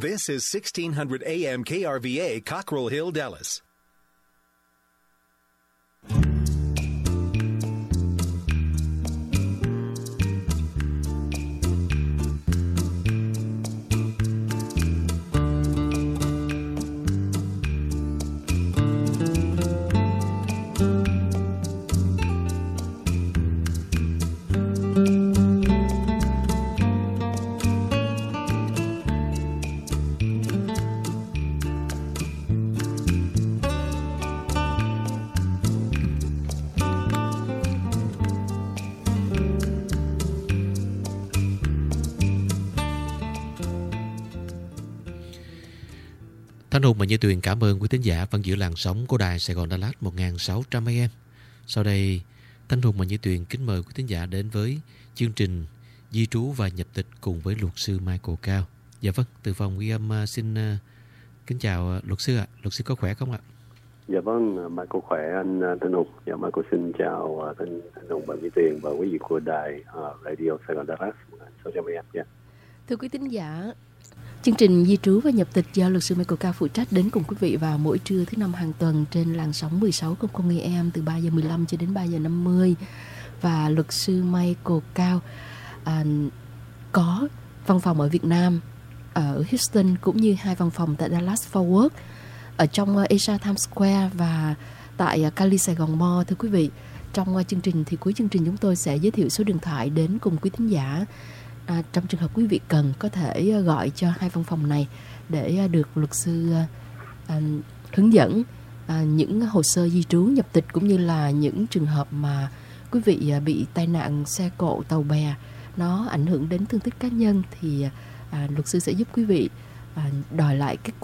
This is 1600 AM KRVA, Cockrell Hill, Dallas. Thanh Hùng và Như Tuyền cảm ơn quý thính giả vẫn giữ làn sóng của đài Sài Gòn Đà Lạt 1600 AM. Sau đây, Thanh Hùng và Như Tuyền kính mời quý thính giả đến với chương trình Di trú và nhập tịch cùng với luật sư Michael Cao. Dạ vâng, từ phòng ghi âm xin kính chào luật sư ạ. Luật sư có khỏe không ạ? Dạ vâng, Michael khỏe anh Thanh Hùng. Dạ Michael xin chào Thanh Hùng và Như Tuyền và quý vị của đài Radio Sài Gòn Đà Lạt 1600 AM. Dạ. Thưa quý thính giả, chương trình Di trú và nhập tịch do luật sư Michael Cao phụ trách đến cùng quý vị vào mỗi trưa thứ năm hàng tuần trên làn sóng 1600 AM từ 3 giờ 15 cho đến 3 giờ 50. Và luật sư Michael Cao có văn phòng ở Việt Nam, ở Houston cũng như 2 văn phòng tại Dallas Fort Worth, ở trong Asia Times Square và tại Cali Sài Gòn Mall. Thưa quý vị, trong chương trình thì cuối chương trình chúng tôi sẽ giới thiệu số điện thoại đến cùng quý thính giả. Trong trường hợp quý vị cần có thể gọi cho 2 văn phòng này để được luật sư hướng dẫn những hồ sơ di trú nhập tịch, cũng như là những trường hợp mà quý vị bị tai nạn xe cộ tàu bè nó ảnh hưởng đến thương tích cá nhân thì luật sư sẽ giúp quý vị đòi lại cái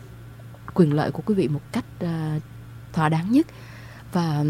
quyền lợi của quý vị một cách thỏa đáng nhất. Và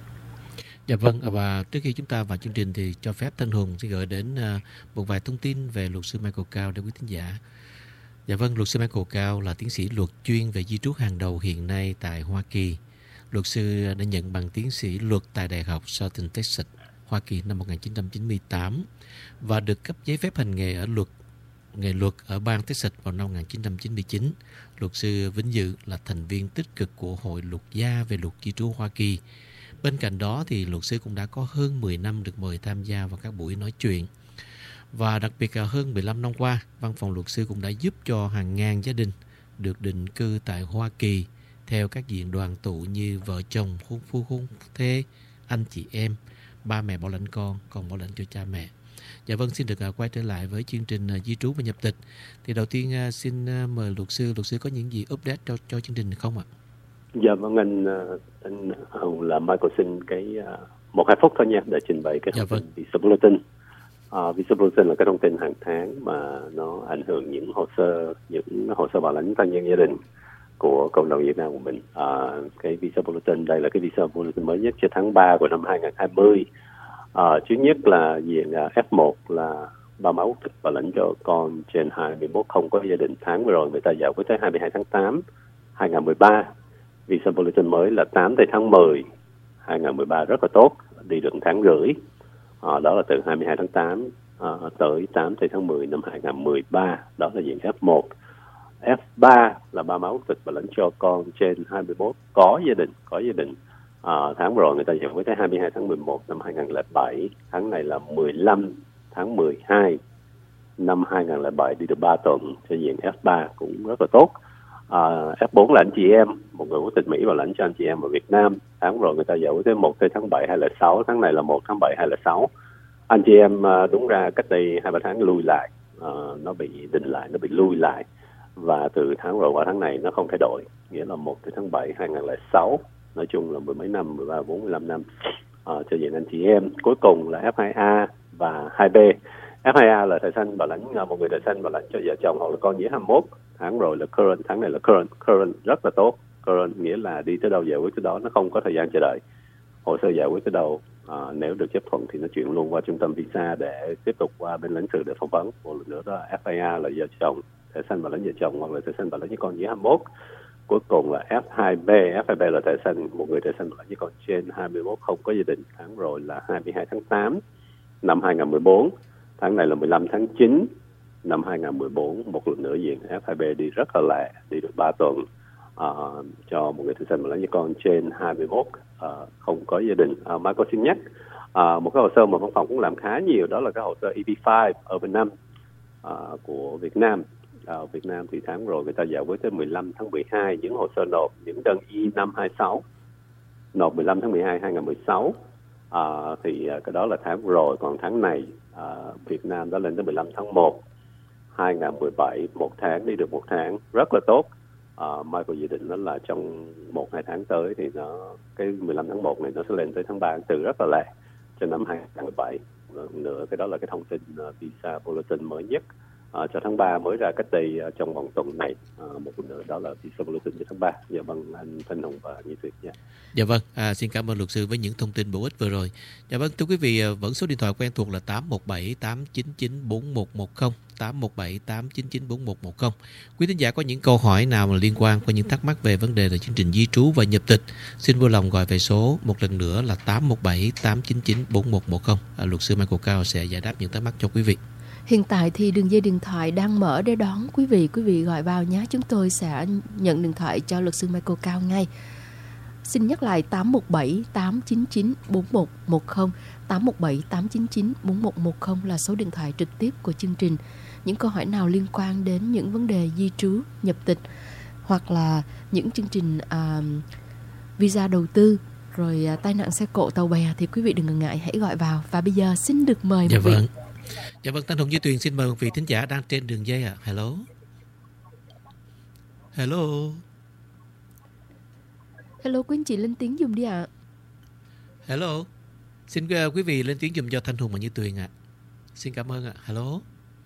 dạ vâng, và trước khi chúng ta vào chương trình thì cho phép Thanh Hùng sẽ gửi đến một vài thông tin về luật sư Michael Cao để quý thính giả. Dạ vâng, luật sư Michael Cao là tiến sĩ luật chuyên về di trú hàng đầu hiện nay tại Hoa Kỳ. Luật sư đã nhận bằng tiến sĩ luật tại Đại học Southern Texas, Hoa Kỳ năm 1998 và được cấp giấy phép hành nghề ở nghề luật ở bang Texas vào năm 1999. Luật sư vinh dự là thành viên tích cực của Hội luật gia về luật di trú Hoa Kỳ. Bên cạnh đó thì luật sư cũng đã có hơn 10 năm được mời tham gia vào các buổi nói chuyện. Và đặc biệt là hơn 15 năm qua, văn phòng luật sư cũng đã giúp cho hàng ngàn gia đình được định cư tại Hoa Kỳ theo các diện đoàn tụ như vợ chồng, hôn phu hôn thê, anh chị em, ba mẹ bảo lãnh con bảo lãnh cho cha mẹ. Dạ vâng, xin được quay trở lại với chương trình di trú và nhập tịch. Thì đầu tiên xin mời luật sư có những gì update cho chương trình không ạ? Dạ vâng, anh Hùng là Michael xin cái 1-2 phút thôi nha để trình bày cái thông tin Visa Bulletin. Visa Bulletin là cái thông tin hàng tháng mà nó ảnh hưởng những hồ sơ bảo lãnh thân nhân gia đình của cộng đồng Việt Nam của mình. Cái Visa Bulletin đây là cái Visa Bulletin mới nhất cho tháng 3 của năm 2020. Thứ nhất là diện F1 là ba má quốc tịch bảo lãnh cho con trên 21 không có gia đình. Tháng vừa rồi người ta giải quyết tới 22 tháng 8 2013. Visa Bulletin mới là 8 tháng 10 2013 rất là tốt, đi được 1 tháng rưỡi. Đó là từ 22 tháng 8 tới 8 tháng 10 năm 2013. Đó là diện F1. F3 là ba má quốc tịch bảo lãnh cho con trên 21 có gia đình. Tháng vừa rồi người ta giải quyết tới 22 tháng 11 năm 2007. Tháng này là 15 tháng 12 năm 2007, đi được 3 tuần cho diện F3 cũng rất là tốt. F4 là anh chị em, một người quốc tịch Mỹ bảo lãnh cho anh chị em ở Việt Nam. Tháng rồi người ta giải quyết tới 1 tháng 7 2006, tháng này là 1 tháng 7 2006. Anh chị em đúng ra cách đây 2-3 tháng lui lại, nó bị định lại, nó bị lui lại. Và từ tháng rồi qua tháng này nó không thay đổi, nghĩa là 1 tháng 7 2006. Nói chung là 10 mấy năm, 13, 14, 15 năm cho diện anh chị em. Cuối cùng là F2A và 2B. F2A là thẻ xanh bảo lãnh, một người thẻ xanh bảo lãnh cho vợ chồng hoặc là con dưới 21. Tháng rồi là current, tháng này là current rất là tốt. Current nghĩa là đi tới đâu giải quyết tới đó, nó không có thời gian chờ đợi. Hồ sơ giải quyết tới đâu, nếu được chấp thuận thì nó chuyển luôn qua trung tâm visa để tiếp tục qua bên lãnh sự để phỏng vấn. Một lần nữa đó F2A là vợ chồng, thẻ xanh bảo lãnh vợ chồng hoặc là thẻ xanh bảo lãnh với con dưới 21. Cuối cùng là F2B. F2B là thẻ xanh, một người thẻ xanh bảo lãnh với con trên 21 không có gia đình. Tháng rồi là 22 tháng 8 năm 2014. Tháng này là 15 tháng 9 năm 2014 một lần nữa diện F2B đi rất là lẹ, đi được 3 tuần cho một người thợ săn bảo lãnh cho con trên 21 không có gia đình. Michael xin nhắc một cái hồ sơ mà văn phòng cũng làm khá nhiều, đó là cái hồ sơ EB5 ở Việt Nam của Việt Nam. Ở Việt Nam thì tháng rồi người ta giải quyết tới 15 tháng 12 những hồ sơ nộp những đơn I-526 nộp 15 tháng 12 2016 thì cái đó là tháng rồi. Còn tháng này Việt Nam đã lên tới 15 tháng 1 2017, một tháng đi được một tháng rất là tốt. Michael dự định đó là trong 1-2 tháng tới thì cái 15 tháng 1 này nó sẽ lên tới tháng 3 tháng 4 rất là lẹ cho năm 2017. Nữa cái đó là cái thông tin visa bulletin mới nhất cho tháng 3 mới ra cách đây trong vòng tuần này. Một lần nữa đó là visa bulletin cho tháng 3. Dạ vâng, anh Thanh Hùng và Như Tuyệt nha. Dạ vâng, xin cảm ơn luật sư với những thông tin bổ ích vừa rồi. Dạ vâng, thưa quý vị, vẫn số điện thoại quen thuộc là 817-899-4110, 817-899-4110. Quý thính giả có những câu hỏi nào mà liên quan, có những thắc mắc về vấn đề là chương trình di trú và nhập tịch, xin vui lòng gọi về số một lần nữa là 817-899-4110. Luật sư Michael Cao sẽ giải đáp những thắc mắc cho quý vị. Hiện tại thì đường dây điện thoại đang mở để đón quý vị gọi vào nhé. Chúng tôi sẽ nhận điện thoại cho luật sư Michael Cao ngay. Xin nhắc lại 817-899-4110, 817-899-4110 là số điện thoại trực tiếp của chương trình. Những câu hỏi nào liên quan đến những vấn đề di trú, nhập tịch hoặc là những chương trình visa đầu tư, rồi tai nạn xe cộ, tàu bè thì quý vị đừng ngần ngại, hãy gọi vào. Và bây giờ xin được mời một vị. Dạ vâng, Thanh Hùng Như Tuyền xin mời một vị thính giả đang trên đường dây ạ. Hello. Hello, quý anh chị lên tiếng dùm đi ạ. Hello. Xin quý vị lên tiếng dùm cho Thanh Hùng và Như Tuyền ạ. Xin cảm ơn ạ. Hello.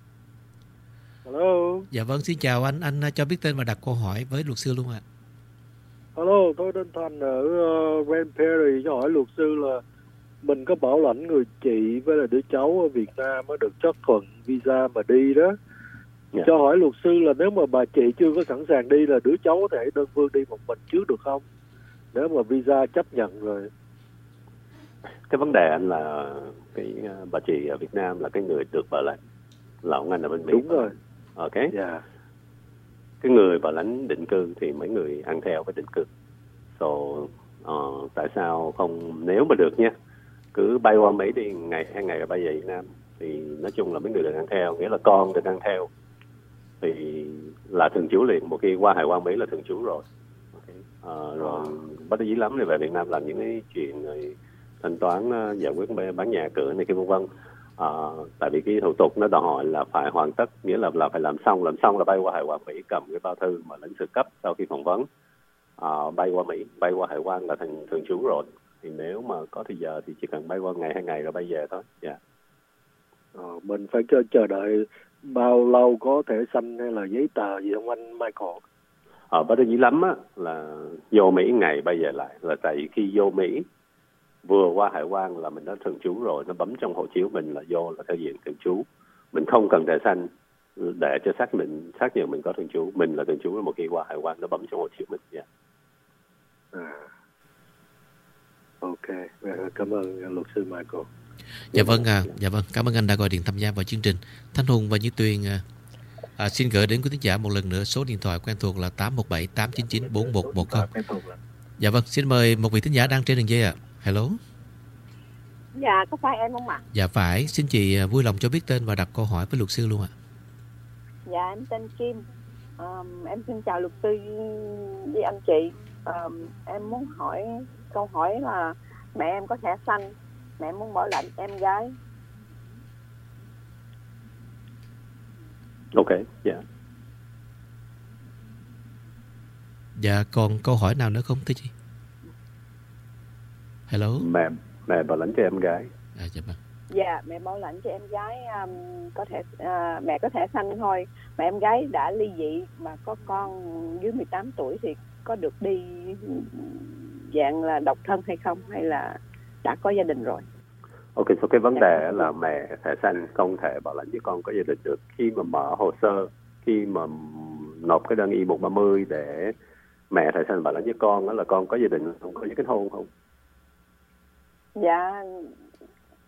Dạ vâng, xin chào anh cho biết tên và đặt câu hỏi với luật sư luôn ạ. Hello, tôi tên Thành ở Grand Prairie, cho hỏi luật sư là mình có bảo lãnh người chị với là đứa cháu ở Việt Nam mới được chấp thuận visa mà đi đó. Yeah. Cho hỏi luật sư là nếu mà bà chị chưa có sẵn sàng đi là đứa cháu có thể đơn phương đi một mình trước được không? Nếu mà visa chấp nhận rồi. Cái vấn đề anh là cái bà chị ở Việt Nam là cái người được bảo lãnh, là ông anh ở bên Mỹ. Đúng rồi. Ok. Yeah. Cái người bảo lãnh định cư thì mấy người ăn theo cái định cư. Tại sao không, nếu mà được nha, cứ bay qua Mỹ đi, ngày 2 ngày rồi bay về Việt Nam, thì nói chung là mấy người được ăn theo, nghĩa là con được ăn theo thì là thường trú liền. Một khi qua hải quan Mỹ là thường trú rồi. Okay. Rồi bất đắc dĩ lắm thì về Việt Nam làm những cái chuyện rồi thanh toán, giải quyết bán nhà cửa này kia vân vân. Tại vì cái thủ tục nó đòi hỏi là phải hoàn tất, nghĩa là phải làm xong là bay qua hải quan Mỹ, cầm cái bao thư mà lãnh sự cấp sau khi phỏng vấn, bay qua Mỹ, bay qua hải quan là thành thường trú rồi. Thì nếu mà có thời giờ thì chỉ cần bay qua ngày 2 ngày rồi bay về thôi. Dạ. Mình phải chờ đợi bao lâu, có thẻ xanh hay là giấy tờ gì không anh Michael? Bất đắc dĩ lắm á là vô Mỹ ngày bay về lại, là tại vì khi vô Mỹ vừa qua hải quan là mình đã thường trú rồi, nó bấm trong hộ chiếu mình là vô là theo diện thường trú, mình không cần thẻ xanh để cho xác nhận mình có thường trú, mình là thường trú. Một khi qua hải quan nó bấm trong hộ chiếu mình. Yeah. Ok, cảm ơn luật sư Michael. Dạ vâng, cảm ơn anh đã gọi điện tham gia vào chương trình. Thanh Hùng và Như Tuyền xin gửi đến quý thính giả một lần nữa số điện thoại quen thuộc là 817-899-4110. Dạ vâng, xin mời một vị thính giả đang trên đường dây ạ. Hello. Dạ, có phải em không ạ? Dạ phải, xin chị vui lòng cho biết tên và đặt câu hỏi với luật sư luôn ạ. Dạ, em tên Kim. Em xin chào luật sư với anh chị. Em muốn hỏi câu hỏi là mẹ em có thẻ xanh, mẹ em muốn bảo lãnh em gái. Ok, dạ. Yeah. Dạ, còn câu hỏi nào nữa không thưa chị? Hello. Mẹ bảo lãnh cho em gái. Dạ vâng. Dạ, mẹ bảo lãnh cho em gái có thể mẹ có thẻ xanh thôi. Mẹ em gái đã ly dị mà có con dưới 18 tuổi thì có được đi dạng là độc thân hay không, hay là đã có gia đình rồi? Ok, so cái vấn đề là mẹ thẻ xanh không thể bảo lãnh với con có gia đình được. Khi mà mở hồ sơ, khi mà nộp cái đơn I-130 để mẹ thẻ xanh bảo lãnh với con, đó là con có gia đình không, có kết hôn không? Dạ,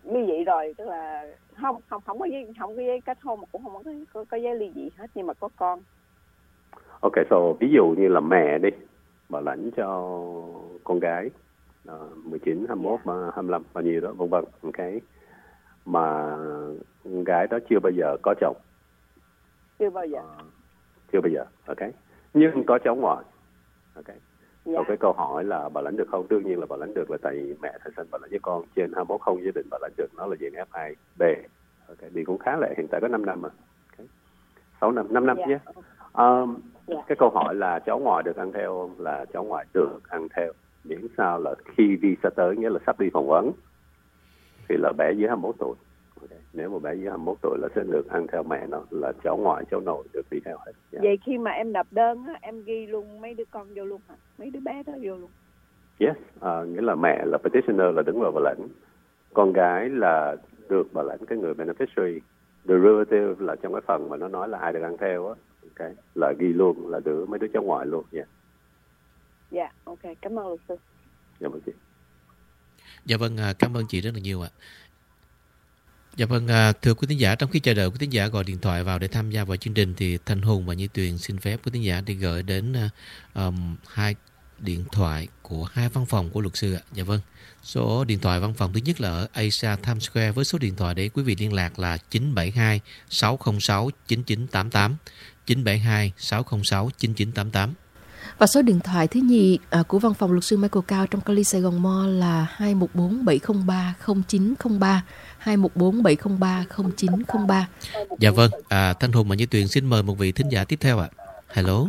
ly dị rồi, tức là không có giấy kết hôn mà cũng không có giấy ly dị hết, nhưng mà có con. Ok, so ví dụ như là mẹ đi bảo lãnh cho con gái 19, 21, 25 bao nhiêu đó vân vân, ok, mà con gái đó chưa bao giờ có chồng. Chưa bao giờ, ok, nhưng có cháu ngoại, ok. Dạ. Rồi cái câu hỏi là bảo lãnh được không? Đương nhiên là bảo lãnh được, là tại vì mẹ thầy sinh bảo lãnh với con trên 21 không gia đình bảo lãnh được, nó là diện F2B. Ok, đi cũng khá lẹ, hiện tại có 5 năm mà. Okay. 6 năm, 5 năm nhé. Cái câu hỏi là cháu ngoại được ăn theo không? Là cháu ngoại được ăn theo, miễn sao là khi visa tới, nghĩa là sắp đi phỏng vấn, thì là bé dưới 21 tuổi. Okay. Nếu mà bé dưới 21 tuổi là sẽ được ăn theo mẹ nó, là cháu ngoại, cháu nội được đi theo hết. Yeah. Vậy khi mà em nộp đơn á, em ghi luôn mấy đứa con vô luôn hả? Mấy đứa bé đó vô luôn? Yes, nghĩa là mẹ là petitioner là đứng vào bảo lãnh, con gái là được bảo lãnh cái người beneficiary. Derivative là trong cái phần mà nó nói là ai được ăn theo á, okay, là ghi luôn là được mấy đứa cháu ngoại luôn. Dạ, ok, cảm ơn luật sư. Dạ vâng chị. Dạ vâng, cảm ơn chị rất là nhiều ạ. Dạ vâng, thưa quý thính giả, trong khi chờ đợi quý thính giả gọi điện thoại vào để tham gia vào chương trình thì Thanh Hùng và Như Tuyền xin phép quý thính giả đi gửi đến hai điện thoại của hai văn phòng của luật sư ạ. Dạ vâng, số điện thoại văn phòng thứ nhất là ở Asia Times Square với số điện thoại để quý vị liên lạc là 972 606 9988, 972 606 9988. Và số điện thoại thứ nhì của văn phòng luật sư Michael Cao trong Cali Sài Gòn Mall là 214 703 0903, 214 703 0903. Dạ vâng, Thanh Hùng và Như Tuyền xin mời một vị thính giả tiếp theo ạ. Hello.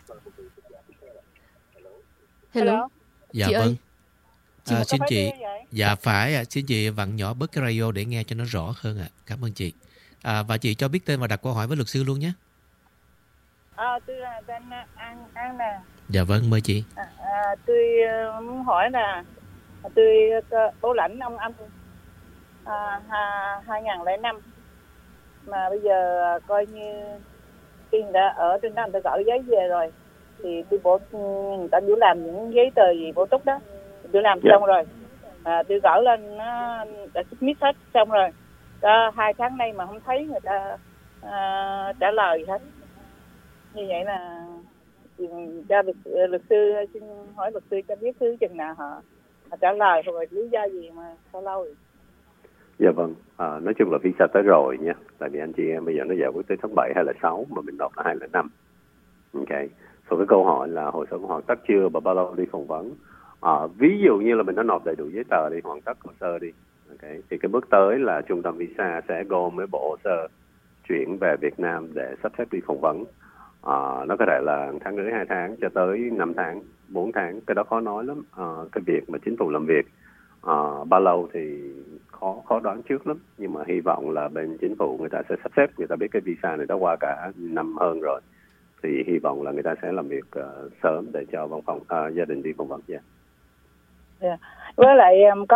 Hello. Dạ chị vâng. Xin chị. Dạ phải ạ. Xin chị vặn nhỏ bớt cái radio để nghe cho nó rõ hơn ạ. Cảm ơn chị. Và chị cho biết tên và đặt câu hỏi với luật sư luôn nhé. Tôi là tên An nè. Dạ vâng, mời chị. Tôi muốn hỏi là tôi bảo lãnh ông anh 2005 mà bây giờ coi như khi người ta ở trên đó người ta gửi giấy về rồi thì người ta biểu làm những giấy tờ gì bổ túc đó, tôi làm xong rồi tôi gửi lên nó đã submit hết xong rồi, 2 tháng nay mà không thấy người ta trả lời hết. Như vậy là cho luật sư xin hỏi luật sư cho biết thứ chừng nào họ trả lời, rồi lý do gì mà sao lâu rồi. Dạ vâng, nói chung là visa tới rồi nha, tại vì anh chị em bây giờ nó giải quyết tới tháng 7 hay là 6 mà mình nộp là 2005. Ok, so cái câu hỏi là hồ sơ hoàn tất chưa và bao lâu đi phỏng vấn. Ví dụ như là mình đã nộp đầy đủ giấy tờ đi, hoàn tất hồ sơ đi, ok, thì cái bước tới là trung tâm visa sẽ gom mấy bộ hồ sơ chuyển về Việt Nam để sắp xếp đi phỏng vấn. Nó có thể là 1 tháng rưỡi, 2 tháng cho tới 5 tháng, 4 tháng, cái đó khó nói lắm. Cái việc mà chính phủ làm việc bao lâu thì khó đoán trước lắm, nhưng mà hy vọng là bên chính phủ người ta sẽ sắp xếp, người ta biết cái visa này đã qua cả năm hơn rồi thì hy vọng là người ta sẽ làm việc sớm để cho văn phòng gia đình đi phỏng vấn. Với lại có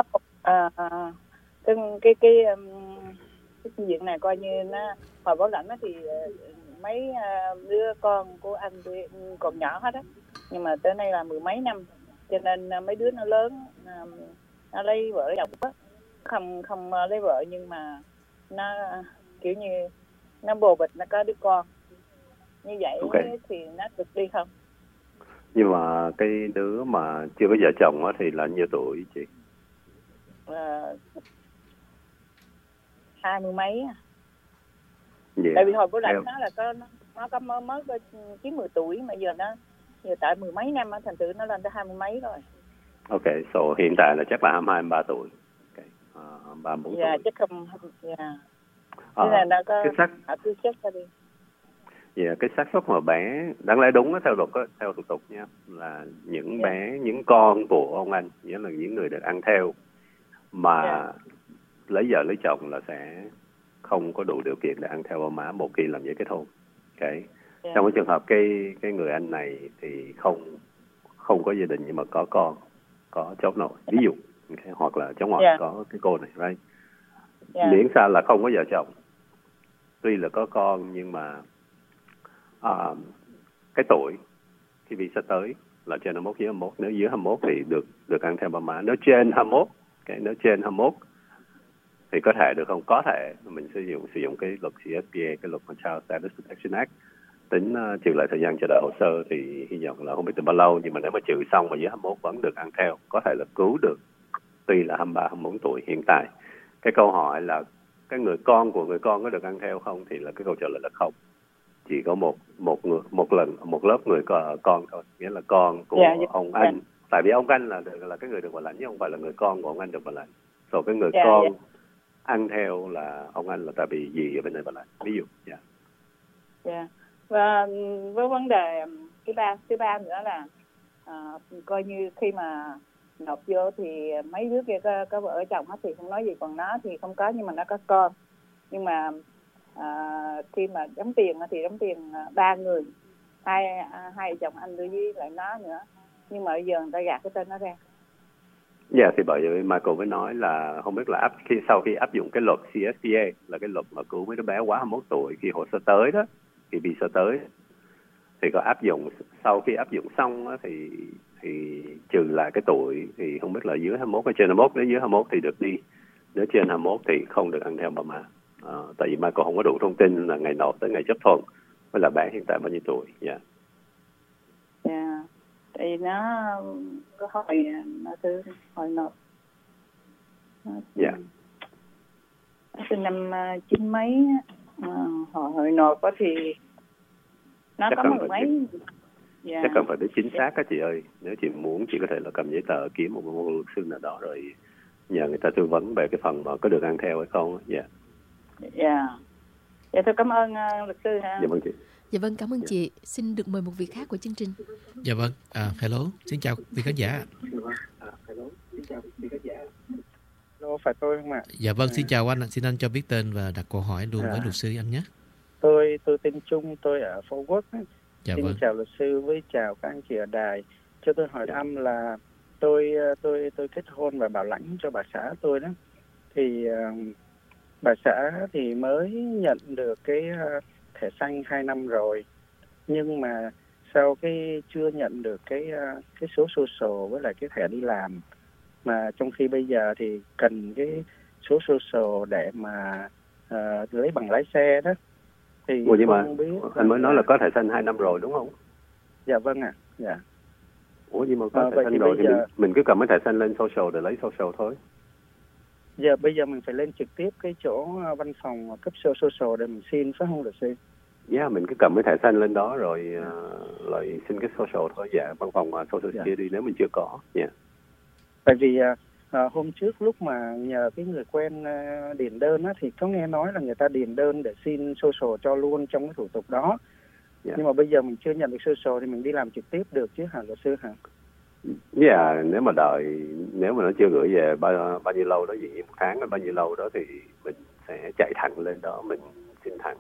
cái chuyện này coi như nó hồi bảo lãnh thì mấy đứa con của anh còn nhỏ hết á, nhưng mà tới nay là 10 mấy năm cho nên mấy đứa nó lớn, nó lấy vợ lấy chồng á, không lấy vợ nhưng mà nó kiểu như nó bồ bịch nó có đứa con như vậy. Okay. Thì nó được đi không? Nhưng mà cái đứa mà chưa có vợ chồng á thì là nhiêu tuổi chị? 20 mấy. Yeah. Tại vì hồi bữa lãnh nó là nó có mới có 9-10 tuổi mà giờ tại 10 mấy năm á, thành thử nó lên tới 20 mấy rồi. Ok, so hiện tại là chắc là 22-23 tuổi. Okay. 34 tuổi. Dạ, chắc không. Dạ. Thế là nó có tôi check ra đi. Dạ, cái xác suất mà bé đáng lẽ đúng á, theo luật á, theo thủ tục nha, là những bé, những con của ông anh, nghĩa là những người được ăn theo mà lấy vợ lấy chồng là sẽ không có đủ điều kiện để ăn theo ông má một khi làm giấy kết hôn. Okay. Trong cái trường hợp cái người anh này thì không có gia đình nhưng mà có con, có cháu nội, ví dụ, okay, hoặc là cháu ngoại có cái cô này, right? Miễn sao là không có vợ chồng, tuy là có con nhưng mà cái tuổi khi visa tới là trên 21, dưới 21, nếu dưới 21 thì được ăn theo ba má, nếu trên 21, okay, nếu trên 21 thì có thể được không? Có thể mình sử dụng cái luật CSPA, cái luật Child Status Protection Act, tính trừ lại thời gian chờ đợi hồ sơ, thì hy vọng là không biết từ bao lâu, nhưng mà nếu mà trừ xong mà dưới 21 vẫn được ăn theo, có thể là cứu được tuy là 23, 24 tuổi. Hiện tại cái câu hỏi là cái người con của người con có được ăn theo không, thì là cái câu trả lời là không. Chỉ có một lớp người con thôi, nghĩa là con của ông anh. Tại vì ông anh là cái người được bảo lãnh, chứ không phải là người con của ông anh được bảo lãnh. Rồi cái người con ăn theo là ông anh là tại vì gì ở bên này bảo lãnh, ví dụ. Và với vấn đề thứ ba nữa là coi như khi mà nộp vô thì mấy đứa kia có vợ chồng hết thì không nói gì, còn nó thì không có nhưng mà nó có con. Nhưng mà khi mà đóng tiền thì đóng tiền 3 người, hai chồng anh đưa với lại nó nữa, nhưng mà bây giờ người ta gạt cái tên nó ra. Thì bởi vì Michael mới nói là không biết là sau khi áp dụng cái luật CSPA, là cái luật mà cứu mấy đứa bé quá 21 tuổi khi hồ sơ tới đó, khi visa tới, thì có áp dụng, sau khi áp dụng xong đó, thì trừ lại cái tuổi, thì không biết là dưới 21 hay trên 21. Nếu dưới 21 thì được đi, nếu trên 21 thì không được ăn theo bà má. Tại vì Michael không có đủ thông tin là ngày nộp tới ngày chấp thuận với là bạn hiện tại bao nhiêu tuổi. Tại vì nó có hỏi nộp. Từ năm 9 mấy hồi nộp đó thì nó chắc có mười mấy. Chắc cần phải biết chính xác á chị ơi. Nếu chị muốn, chị có thể là cầm giấy tờ, kiếm một luật sư nào đó rồi nhờ người ta tư vấn về cái phần mà có được ăn theo hay không. Dạ tôi cảm ơn luật sư ha. Dạ vâng chị. Dạ vâng, cảm ơn chị. Xin được mời một vị khác của chương trình. Dạ vâng, hello, xin chào quý khán giả. Hello, phải tôi không ạ? Dạ vâng, xin chào anh, xin anh cho biết tên và đặt câu hỏi luôn với luật sư anh nhé. Tôi tên Trung, tôi ở Phú Quốc. Dạ xin vâng. Chào luật sư với chào các anh chị ở đài. Cho tôi hỏi thăm là tôi kết hôn và bảo lãnh cho bà xã tôi đó. Thì bà xã thì mới nhận được cái thẻ xanh 2 năm rồi, nhưng mà sau cái chưa nhận được cái số social với lại cái thẻ đi làm, mà trong khi bây giờ thì cần cái số social để mà lấy bằng lái xe đó. Thì nhưng mà anh mới nói là có thẻ xanh 2 năm rồi đúng không? Dạ vâng ạ. Dạ. Nhưng mà có thẻ xanh rồi thì mình cứ cầm cái thẻ xanh lên social để lấy social thôi. Bây giờ mình phải lên trực tiếp cái chỗ văn phòng cấp số social để mình xin, phải không luật sư? Mình cứ cầm cái thẻ xanh lên đó rồi lại xin cái social thôi. Văn phòng social security nếu mình chưa có. Tại vì hôm trước lúc mà nhờ cái người quen điền đơn á, thì có nghe nói là người ta điền đơn để xin social cho luôn trong cái thủ tục đó. Nhưng mà bây giờ mình chưa nhận được social thì mình đi làm trực tiếp được chứ hả luật sư hả? Nếu mà nó chưa gửi về bao nhiêu lâu đó, gì 1 tháng hay bao nhiêu lâu đó, thì mình sẽ chạy thẳng lên đó mình xin thẳng.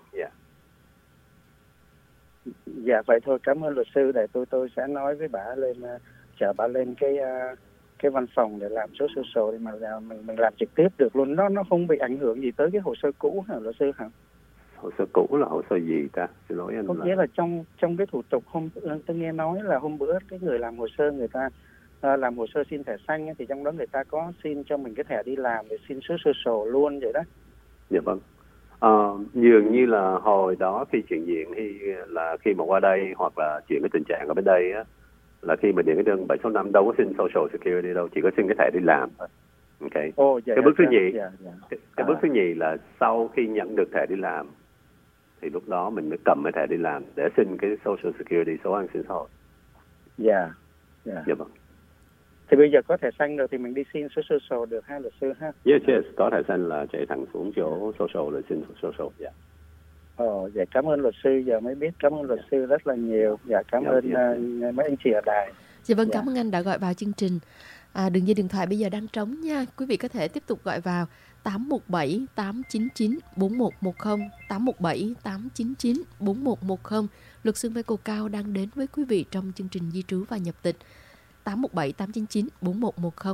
Dạ vậy thôi, cảm ơn luật sư. Để tôi sẽ nói với bà lên, chờ bà lên cái văn phòng để làm số social, để mà mình làm trực tiếp được luôn. Nó không bị ảnh hưởng gì tới cái hồ sơ cũ hả luật sư hả? Hồ sơ cũ là hồ sơ gì ta? Xin lỗi anh. Có nghĩa là trong cái thủ tục tôi nghe nói là hôm bữa cái người làm hồ sơ, người ta làm hồ sơ xin thẻ xanh ấy, thì trong đó người ta có xin cho mình cái thẻ đi làm để xin số social luôn vậy đó. Dạ vâng. Dường như là hồi đó khi chuyển viện hay là khi mà qua đây hoặc là chuyển cái tình trạng ở bên đây á, là khi mà điền cái đơn 765 đâu có xin social security đâu, chỉ có xin cái thẻ đi làm thôi. Okay. Cái bước thứ nhì, cái bước thứ nhì là sau khi nhận được thẻ đi làm thì lúc đó mình mới cầm cái thẻ đi làm để xin cái social security, số an sinh xã hội. Dạ vâng. Thì bây giờ có thẻ xanh rồi thì mình đi xin số social được ha luật sư ha? Yes, có thẻ xanh là chạy thẳng xuống chỗ social để xin social. Dạ cảm ơn luật sư, giờ mới biết. Cảm ơn luật sư rất là nhiều. Dạ cảm ơn mấy anh chị ở đài. Dạ vâng, cảm ơn anh đã gọi vào chương trình. Đường dây điện thoại bây giờ đang trống nha. Quý vị có thể tiếp tục gọi vào 817 899 4110, 817 899 4110. Luật sư Michael Cao đang đến với quý vị trong chương trình Di trú và nhập tịch. 817 899 4110.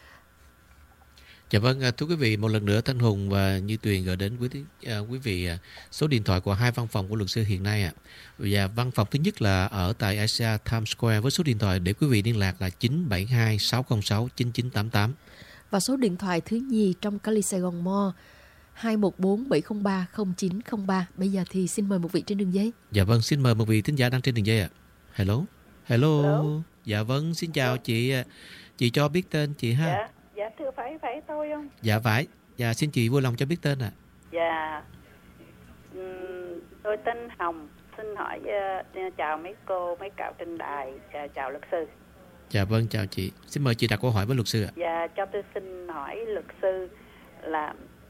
Dạ vâng, thưa quý vị, một lần nữa Thanh Hùng và Như Tuyền gửi đến với quý vị số điện thoại của 2 văn phòng của luật sư hiện nay. Và văn phòng thứ nhất là ở tại Asia Times Square với số điện thoại để quý vị liên lạc là 972 606 9988. Và số điện thoại thứ nhì trong Cali Sài Gòn Mall 214-703-0903. Bây giờ thì xin mời một vị trên đường dây. Dạ vâng, xin mời một vị thính giả đang trên đường dây ạ. Hello. Hello. Dạ vâng, xin chào chị. Chị cho biết tên chị ha. Dạ thưa phải tôi không? Dạ phải. Dạ xin chị vui lòng cho biết tên ạ. Dạ. Tôi tên Hồng, xin hỏi chào mấy cô, mấy cậu trên đài, chào luật sư. Dạ vâng, chào chị. Xin mời chị đặt câu hỏi với luật sư ạ. Dạ, cho tôi xin hỏi luật sư là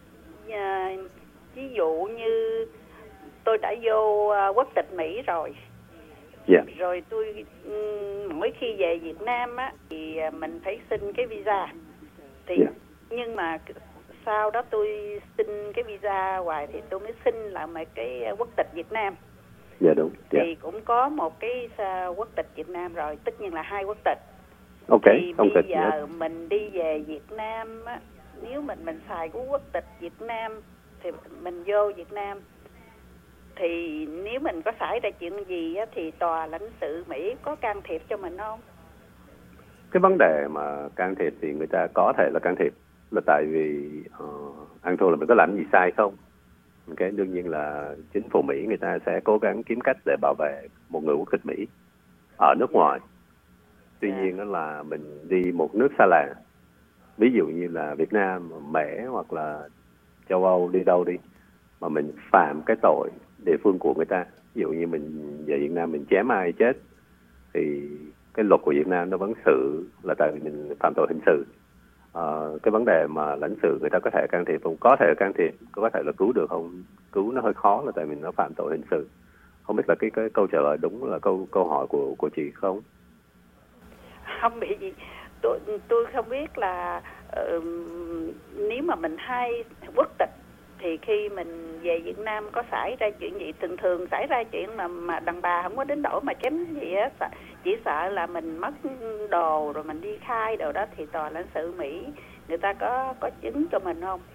ví dụ như tôi đã vô quốc tịch Mỹ rồi. Yeah. Rồi tôi mỗi khi về Việt Nam á thì mình phải xin cái visa. Thì nhưng mà sau đó tôi xin cái visa hoài thì tôi mới xin lại một cái quốc tịch Việt Nam. Dạ đúng. Thì cũng có một cái quốc tịch Việt Nam rồi, tất nhiên là 2 quốc tịch. Ok, thì bây giờ mình đi về Việt Nam á, nếu mình xài của quốc tịch Việt Nam thì mình vô Việt Nam thì nếu mình có xảy ra chuyện gì á, thì tòa lãnh sự Mỹ có can thiệp cho mình không? Cái vấn đề mà can thiệp thì người ta có thể là can thiệp, là tại vì ăn thua là mình có làm gì sai không. Okay, đương nhiên là chính phủ Mỹ người ta sẽ cố gắng kiếm cách để bảo vệ một người quốc tịch Mỹ ở nước ngoài. Tuy nhiên đó là mình đi một nước xa lạ, ví dụ như là Việt Nam, Mễ hoặc là châu Âu, đi đâu đi mà mình phạm cái tội địa phương của người ta, ví dụ như mình về Việt Nam mình chém ai chết thì cái luật của Việt Nam nó vẫn xử là tại vì mình phạm tội hình sự. Cái vấn đề mà lãnh sự người ta có thể can thiệp không? Có thể can thiệp, có thể là cứu được không? Cứu nó hơi khó là tại vì nó phạm tội hình sự. Không biết là cái câu trả lời đúng là câu hỏi của chị không? Không bị gì. Tôi không biết là nếu mà mình 2 quốc tịch thì khi mình về Việt Nam có xảy ra chuyện gì, thường xảy ra chuyện mà đàn bà không có đến nỗi mà chém gì á, chỉ sợ là mình mất đồ rồi mình đi khai đồ đó thì tòa lãnh sự Mỹ người ta có chứng cho mình không?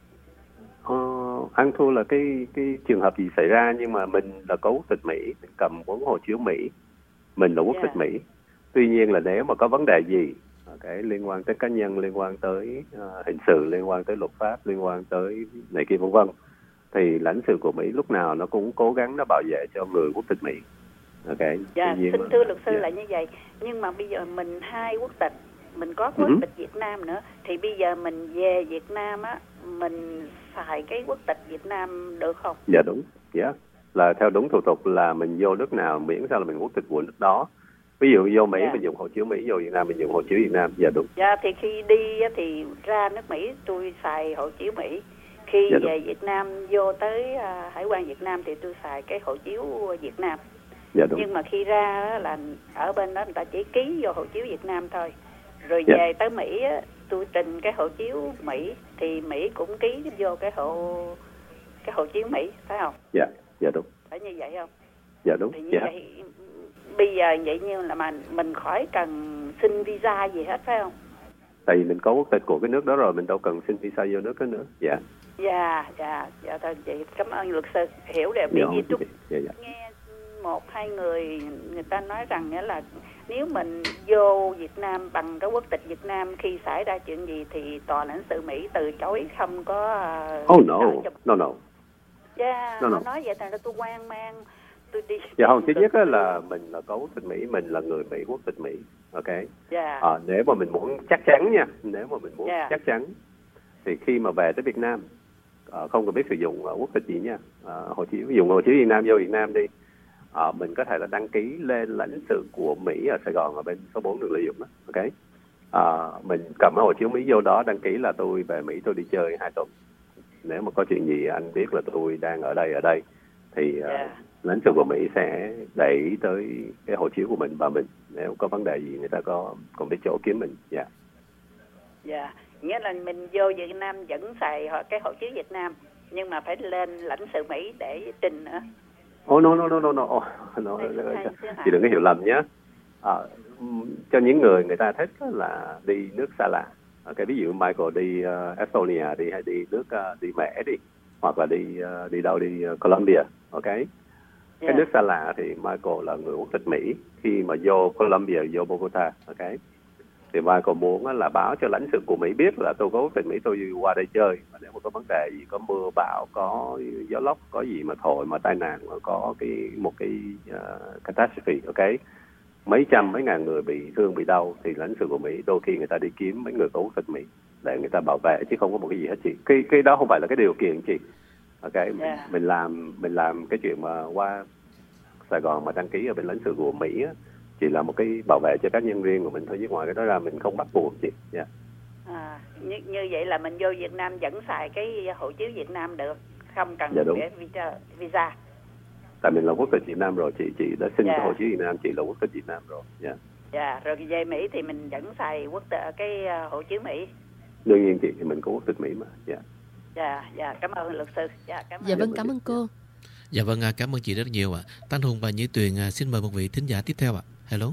Ăn thua là cái trường hợp gì xảy ra, nhưng mà mình là có quốc tịch Mỹ, mình cầm cuốn hộ chiếu Mỹ, mình là quốc tịch Mỹ. Tuy nhiên là nếu mà có vấn đề gì cái liên quan tới cá nhân, liên quan tới hình sự, liên quan tới luật pháp, liên quan tới này kia vân vân, thì lãnh sự của Mỹ lúc nào nó cũng cố gắng nó bảo vệ cho người quốc tịch Mỹ. Okay. Dạ, xin thưa luật sư là như vậy. Nhưng mà bây giờ mình 2 quốc tịch, mình có quốc tịch Việt Nam nữa, thì bây giờ mình về Việt Nam á, mình xài cái quốc tịch Việt Nam được không? Dạ đúng. Là theo đúng thủ tục là mình vô nước nào miễn sao là mình quốc tịch của nước đó. Ví dụ vô Mỹ mình dùng hộ chiếu Mỹ, vô Việt Nam mình dùng hộ chiếu Việt Nam. Dạ đúng. Dạ, thì khi đi thì ra nước Mỹ tôi xài hộ chiếu Mỹ. Khi về Việt Nam vô tới hải quan Việt Nam thì tôi xài cái hộ chiếu Việt Nam. Dạ đúng. Nhưng mà khi ra là ở bên đó người ta chỉ ký vô hộ chiếu Việt Nam thôi. Rồi về tới Mỹ á, tôi trình cái hộ chiếu Mỹ thì Mỹ cũng ký vô cái hộ chiếu Mỹ, phải không? Dạ đúng. Phải như vậy không? Dạ đúng. Thì như vậy bây giờ vậy như là mà mình khỏi cần xin visa gì hết, phải không? Tại vì mình có quốc tịch của cái nước đó rồi, mình đâu cần xin visa vô nước đó nữa. Dạ thôi chị cảm ơn luật sư hiểu được. Bị gì chút nghe 1-2 người ta nói rằng nghĩa là nếu mình vô Việt Nam bằng cái quốc tịch Việt Nam, khi xảy ra chuyện gì thì tòa lãnh sự Mỹ từ chối, không có no. Họ nói vậy thành ra tôi hoang mang. Không, thứ nhất là mình là có quốc tịch Mỹ, mình là người Mỹ, quốc tịch Mỹ. Ok. Nếu mà mình muốn chắc chắn nha, chắc chắn thì khi mà về tới Việt Nam không cần biết sử dụng quốc tịch gì nha, dùng hộ chiếu Việt Nam vô Việt Nam đi, mình có thể là đăng ký lên lãnh sự của Mỹ ở Sài Gòn ở bên số 4 đường Lê Duẩn đó. Ok. Mình cầm cái hộ chiếu Mỹ vô đó đăng ký là tôi về Mỹ, tôi đi chơi 2 tuần. Nếu mà có chuyện gì anh biết là tôi đang ở đây thì lãnh sự của Mỹ sẽ đẩy tới cái hộ chiếu của mình, và mình nếu có vấn đề gì người ta còn biết chỗ kiếm mình. Nghĩa là mình vô Việt Nam vẫn xài cái hộ chiếu Việt Nam nhưng mà phải lên lãnh sự Mỹ để trình nữa. No. Chị đừng có hiểu lầm nhé. Cho những người ta thích là đi nước xa lạ. Ví dụ Michael đi Estonia đi, hay đi nước đi Mễ đi, hoặc là đi đâu, đi Colombia. Ok. Cái nước xa lạ thì Michael là người quốc tịch Mỹ khi mà vô Colombia, vô Bogota. Ok. Thì Michael muốn là báo cho lãnh sự của Mỹ biết là tôi có quốc tịch Mỹ, tôi qua đây chơi. Và nếu mà có vấn đề gì, có mưa bão, có gió lốc, có gì mà thổi, mà tai nạn, mà có một cái catastrophe, ok, mấy trăm mấy ngàn người bị thương bị đau, thì lãnh sự của Mỹ đôi khi người ta đi kiếm mấy người có quốc tịch Mỹ để người ta bảo vệ, chứ không có một cái gì hết chị. Cái đó không phải là cái điều kiện chị. Ok, mình làm cái chuyện mà qua Sài Gòn mà đăng ký ở bên lãnh sự của Mỹ á, chỉ là một cái bảo vệ cho các nhân viên của mình thôi, chứ ngoài cái đó ra mình không bắt buộc chị. Như vậy là mình vô Việt Nam vẫn xài cái hộ chiếu Việt Nam được, không cần visa. Tại mình là quốc tịch Việt Nam rồi, chị đã xin cái hộ chiếu Việt Nam, chị là quốc tịch Việt Nam rồi. Rồi về Mỹ thì mình vẫn xài cái hộ chiếu Mỹ. Đương nhiên chị, thì mình có quốc tịch Mỹ mà. Cảm ơn luật sư. Cảm ơn cô. Dạ vâng, cảm ơn chị rất nhiều ạ. Thanh Hùng và Nhĩ Tuyền xin mời một vị thính giả tiếp theo ạ. Hello.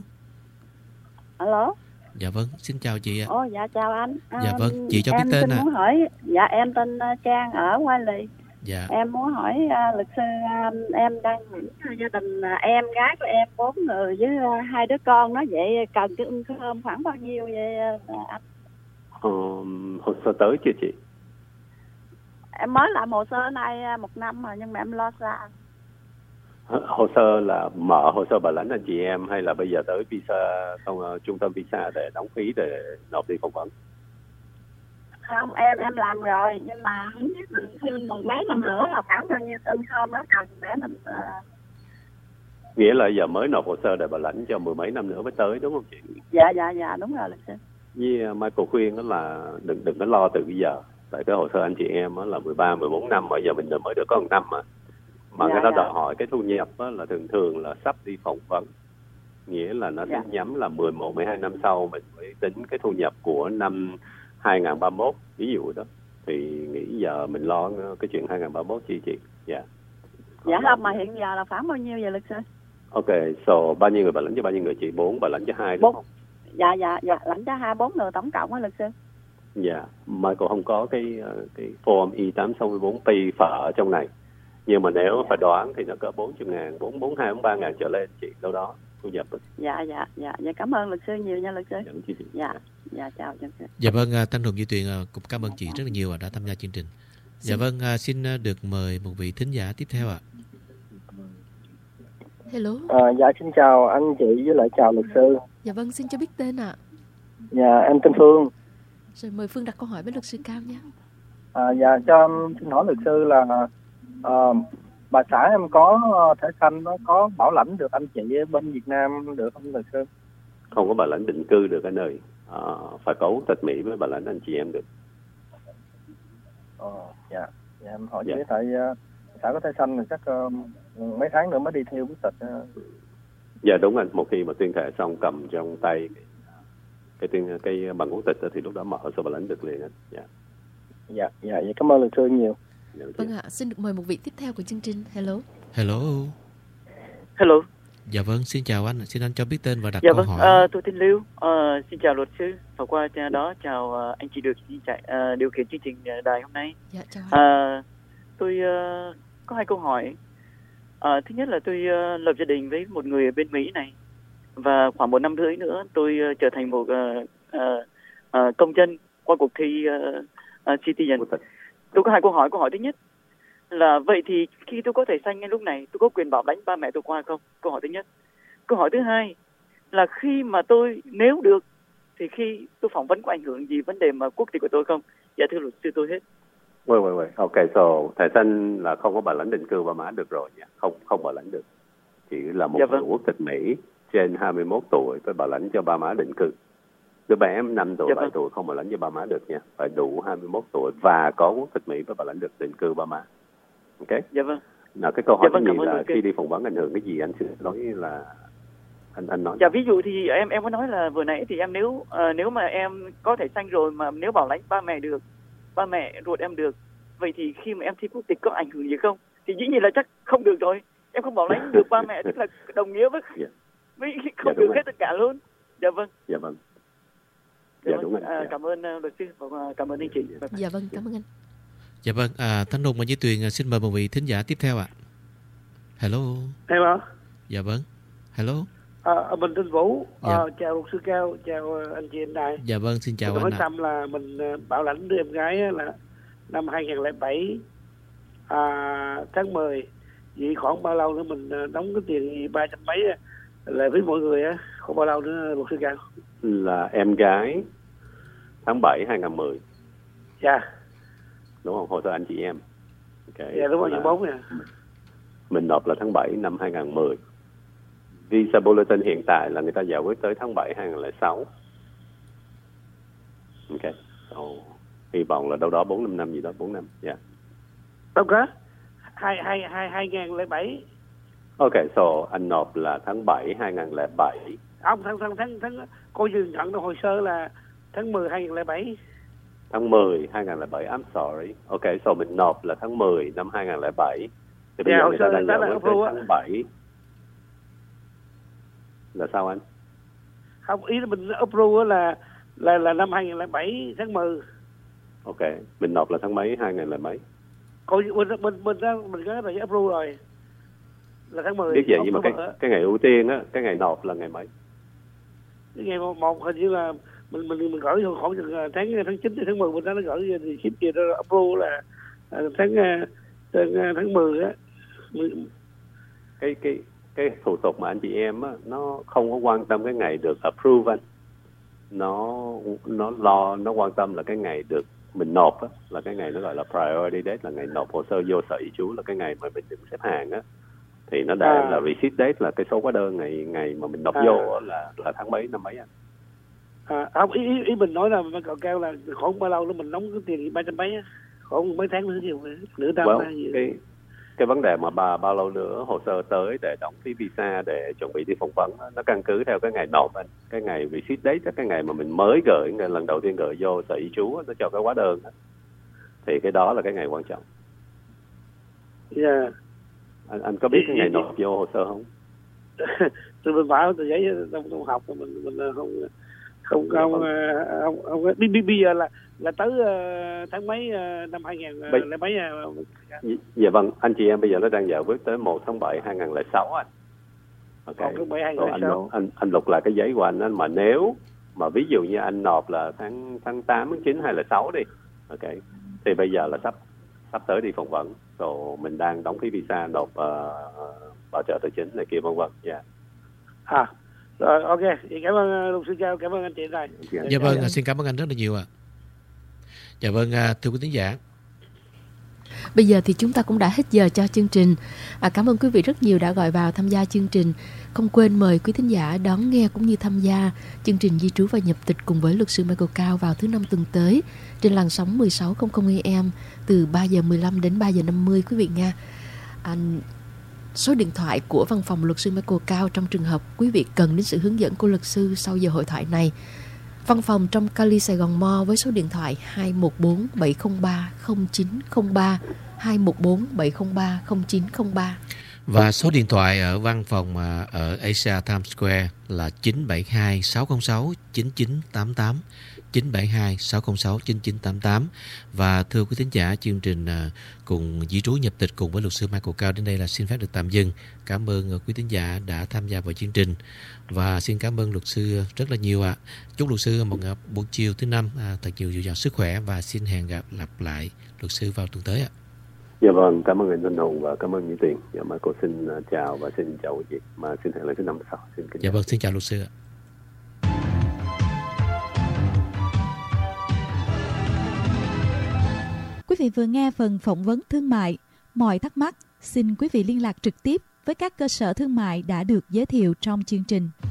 Dạ vâng, xin chào chị ạ. Dạ chào anh. Dạ vâng, chị cho biết tên ạ. Em muốn hỏi, em tên Trang ở Hoa Lì. Dạ. Em muốn hỏi luật sư, em đang gia đình em gái của em 4 người với 2 đứa con đó, vậy cần cái income khoảng bao nhiêu vậy anh? Hồ sơ tới chưa chị? Em mới làm hồ sơ nay 1 năm rồi, nhưng mà em lo xa. Hồ sơ là mở hồ sơ bảo lãnh anh chị em, hay là bây giờ tới visa trung tâm visa để đóng phí để nộp đi phỏng vấn? Không, em làm rồi, nhưng mà không biết mình thêm một mấy năm nữa là khoảng bao nhiêu income đó cần để mình... Nghĩa là giờ mới nộp hồ sơ để bảo lãnh cho 10 mấy năm nữa mới tới, đúng không chị? Dạ, đúng rồi. Với Michael khuyên đó là đừng có lo từ bây giờ. Tại cái hồ sơ anh chị em là 13, 14 năm, bây giờ mình mới được có 1 năm mà cái đó đòi hỏi cái thu nhập là thường là sắp đi phỏng vấn. Nghĩa là nó sẽ nhắm là 11, 12 năm sau mình mới tính cái thu nhập của năm 2031, ví dụ đó. Thì nghĩ giờ mình lo cái chuyện 2031 chi chị? Dạ không, mà hiện giờ là khoảng bao nhiêu vậy luật sư? Ok, so bao nhiêu người bảo lãnh cho bao nhiêu người chị? 4 bảo lãnh cho 2 đúng không? Dạ, lãnh cho 4 người tổng cộng á luật sư. Dạ, Michael không có cái form I-864P phở ở trong này. Nhưng mà nếu phải đoán thì nó cỡ 40.000, 42, 43.000 trở lên chị, đâu đó thu nhập. Dạ, cảm ơn luật sư nhiều nha luật sư. Dạ, chào luật sư. Dạ vâng, Thanh Hùng Duy Tuyền cũng cảm ơn chị rất là nhiều đã tham gia chương trình. Dạ vâng, xin được mời một vị thính giả tiếp theo ạ. Hello. Dạ xin chào anh chị với lại chào luật sư. Dạ vâng, xin cho biết tên ạ. Dạ em tên Phương. Rồi mời Phương đặt câu hỏi với luật sư Cao nhé. Dạ cho em xin hỏi luật sư là bà xã em có thẻ xanh, nó có bảo lãnh được anh chị bên Việt Nam được không luật sư? Không có bảo lãnh định cư được anh ơi. Phải có quốc tịch Mỹ mới bảo lãnh anh chị em được. Dạ em hỏi vậy tại xã có thẻ xanh thì chắc mấy tháng nữa mới đi theo quốc tịch. Dạ đúng anh, một khi mà tuyên thệ xong cầm trong tay cái bằng quốc tịch thì lúc đó mở sổ bảo lãnh được liền anh. Dạ, cảm ơn luật sư nhiều. Vâng ạ, xin được mời một vị tiếp theo của chương trình. Hello. Dạ vâng, xin chào anh, xin anh cho biết tên và đặt câu hỏi. Tôi tên Lưu. Xin chào luật sư. Và qua đó chào anh chị điều khiển chương trình đài hôm nay. Dạ, chào anh. Tôi có 2 câu hỏi. Thứ nhất là tôi lập gia đình với một người ở bên Mỹ này, và khoảng 1 năm rưỡi nữa tôi trở thành một công dân qua cuộc thi Citizen. Tôi có 2 câu hỏi. Câu hỏi thứ nhất là vậy thì khi tôi có thẻ xanh ngay lúc này, tôi có quyền bảo lãnh ba mẹ tôi qua không? Câu hỏi thứ nhất. Câu hỏi thứ hai là khi mà nếu được thì khi tôi phỏng vấn có ảnh hưởng gì vấn đề mà quốc tịch của tôi không? Dạ thưa luật sư, tôi hết. Wait. Ok, so thẻ xanh là không có bảo lãnh định cư ba má được rồi nha. Không bảo lãnh được. Chỉ là một người quốc tịch Mỹ trên 21 tuổi phải bảo lãnh cho ba má định cư. Đứa bé em 5 tuổi, 7 tuổi không bảo lãnh cho ba má được nha. Phải đủ 21 tuổi và có quốc tịch Mỹ mới bảo lãnh được định cư ba má. Ok? Dạ vâng. Nào cái câu hỏi gì là khi đi phỏng vấn ảnh hưởng cái gì, anh xin nói là anh nói. Dạ ví dụ thì em có nói là vừa nãy thì em nếu mà em có thẻ xanh rồi mà nếu bảo lãnh ba mẹ được, ba mẹ ruột em được, vậy thì khi mà em thi quốc tịch có ảnh hưởng gì không? Thì dĩ nhiên là chắc không được rồi. Em không bảo lãnh được ba mẹ tức là đồng nghĩa với không được hết tất cả luôn. Dạ vâng. Dạ vâng. Dạ đúng anh. Cảm ơn luật sư và cảm ơn anh chị. Dạ vâng, cảm ơn anh. Dạ vâng, Thanh Hùng và Duy Tuyền xin mời một vị thính giả tiếp theo ạ. Hello. Hello. Dạ vâng. Hello. Mình tên Vũ. Chào luật sư Cao, chào anh chị anh Đại. Dạ vâng, xin chào anh. Hỏi thăm là mình bảo lãnh đứa em gái là năm 2007 tháng 10. Vậy khoảng bao lâu nữa mình đóng cái tiền gì 300 mấy là với mọi người á, không bao lâu nữa luật sư Cao? Là em gái tháng 7 2010. Dạ. Đúng không? Hồ sơ anh chị em. Dạ đúng rồi, 4 nè. Mình nộp là tháng 7 năm 2010. Visa Bulletin hiện tại là người ta giải quyết tới tháng 7 2006. Ok. Hy vọng là đâu đó 4-5 năm gì đó, 4 năm. Dạ. Đâu có. 2007. Ok, so anh nộp là tháng 7 2007. Ông tháng coi như nhận được hồ sơ là tháng 10 2007. Tháng 10 2007, I'm sorry. Ok, so mình nộp là tháng 10 năm 2007. Thì bây giờ người ta đang giải quyết tới tháng 7. Là sao anh? Không, ý là mình approve là năm 2007 tháng 10. Ok, mình nộp là tháng mấy 2007. Coi mình có rồi approve rồi. Là tháng 10. Biết vậy nhưng mà cái ngày ưu tiên á, cái ngày nộp là ngày mấy? Cái ngày 1 hình như là mình gửi khoảng tháng 9 tháng 10 mình đã gửi thì ship về đó approve là tháng 10 á. Cái thủ tục mà anh chị em á, nó không có quan tâm cái ngày được approve anh. Nó quan tâm là cái ngày được mình nộp á, là cái ngày nó gọi là priority date, là ngày nộp hồ sơ vô sở y trú, là cái ngày mà mình được xếp hàng á. Thì nó đã là receipt date, là cái số hóa đơn ngày mà mình nộp vô là tháng mấy năm mấy anh. Không, ý mình nói là mình còn cao là khoảng bao lâu nữa mình đóng cái tiền 300 mấy á, khoảng mấy tháng nữa nhiều, nửa năm gì. Cái vấn đề mà bao lâu nữa hồ sơ tới để đóng phí visa để chuẩn bị đi phỏng vấn, nó căn cứ theo cái ngày nộp anh, cái ngày receipt date, cái ngày mà mình mới gửi, lần đầu tiên gửi vô sở y trú, nó cho cái hóa đơn đó. Thì cái đó là cái ngày quan trọng. Dạ. Anh có biết cái ngày nộp vô hồ sơ không? Tụi mình bảo tờ giấy trong học mình không bây giờ là tới tháng mấy năm 2000 mấy. Dạ vâng, anh chị em bây giờ nó đang giải quyết tới 1 tháng 7 2006 anh. Ok. Anh lục lại cái giấy của anh, mà nếu mà ví dụ như anh nộp là tháng 8, tháng 9 hay là 6 đi. Ok. Thì bây giờ là sắp tới đi phỏng vấn. Rồi mình đang đóng phí visa, nộp bảo trợ tài chính này kia vân vân. Dạ. Rồi ok, cảm ơn luật sư Cao, cảm ơn anh chị đây. Dạ vâng, xin cảm ơn anh rất là nhiều ạ. Dạ vâng, thưa quý thính giả. Bây giờ thì chúng ta cũng đã hết giờ cho chương trình. Cảm ơn quý vị rất nhiều đã gọi vào tham gia chương trình. Không quên mời quý thính giả đón nghe cũng như tham gia chương trình Di trú và nhập tịch cùng với luật sư Michael Cao vào thứ Năm tuần tới trên làn sóng 1600 AM từ 3 giờ 15 đến 3 giờ 50 quý vị nha. Số điện thoại của văn phòng luật sư Michael Cao trong trường hợp quý vị cần đến sự hướng dẫn của luật sư sau giờ hội thoại này. Văn phòng trong Cali, Sài Gòn Mo với số điện thoại 214 703 0903 214 703 0903. Và số điện thoại ở văn phòng ở Asia Times Square là 972 606 9988 972 606 9988. Và thưa quý thính giả, chương trình cùng di trú nhập tịch cùng với luật sư Michael Cao đến đây là xin phép được tạm dừng. Cảm ơn quý thính giả đã tham gia vào chương trình và xin cảm ơn luật sư rất là nhiều ạ. Chúc luật sư một buổi chiều thứ Năm thật nhiều dồi dào sức khỏe và xin hẹn gặp lại luật sư vào tuần tới ạ. Dạ vâng, cảm ơn anh Thanh Hùng và cảm ơn Mỹ Tiền. Dạ mà cô xin chào và xin chào quý vị, mà xin hẹn lại thứ Năm sau. Dạ vâng, xin chào luật sư ạ. Quý vị vừa nghe phần phỏng vấn thương mại. Mọi thắc mắc, xin quý vị liên lạc trực tiếp với các cơ sở thương mại đã được giới thiệu trong chương trình.